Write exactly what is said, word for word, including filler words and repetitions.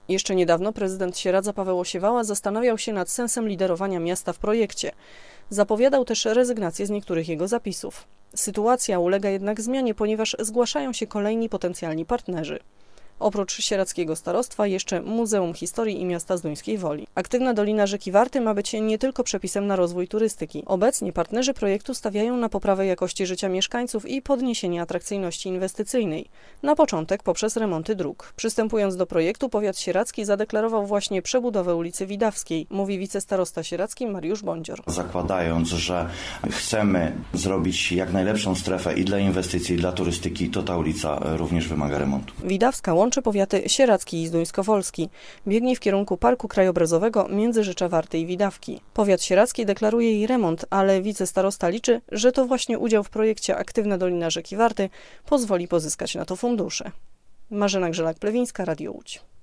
Jeszcze niedawno prezydent Sieradza Paweł Osiewała zastanawiał się nad sensem liderowania miasta w projekcie. Zapowiadał też rezygnację z niektórych jego zapisów. Sytuacja ulega jednak zmianie, ponieważ zgłaszają się kolejni potencjalni partnerzy. Oprócz sieradzkiego starostwa jeszcze Muzeum Historii i Miasta Zduńskiej Woli. Aktywna Dolina Rzeki Warty ma być nie tylko przepisem na rozwój turystyki. Obecnie partnerzy projektu stawiają na poprawę jakości życia mieszkańców i podniesienie atrakcyjności inwestycyjnej. Na początek poprzez remonty dróg. Przystępując do projektu, powiat sieradzki zadeklarował właśnie przebudowę ulicy Widawskiej, mówi wicestarosta sieradzki Mariusz Bądzior. Zakładając, że chcemy zrobić jak najlepszą strefę i dla inwestycji, i dla turystyki, to ta ulica również wymaga remontu. Widawska łączy powiaty sieradzki i zduńskowolski. Biegnie w kierunku Parku Krajobrazowego Międzyrzecza Warty i Widawki. Powiat sieradzki deklaruje jej remont, ale wicestarosta liczy, że to właśnie udział w projekcie Aktywna Dolina Rzeki Warty pozwoli pozyskać na to fundusze. Marzena Grzelak-Plewińska, Radio Łódź.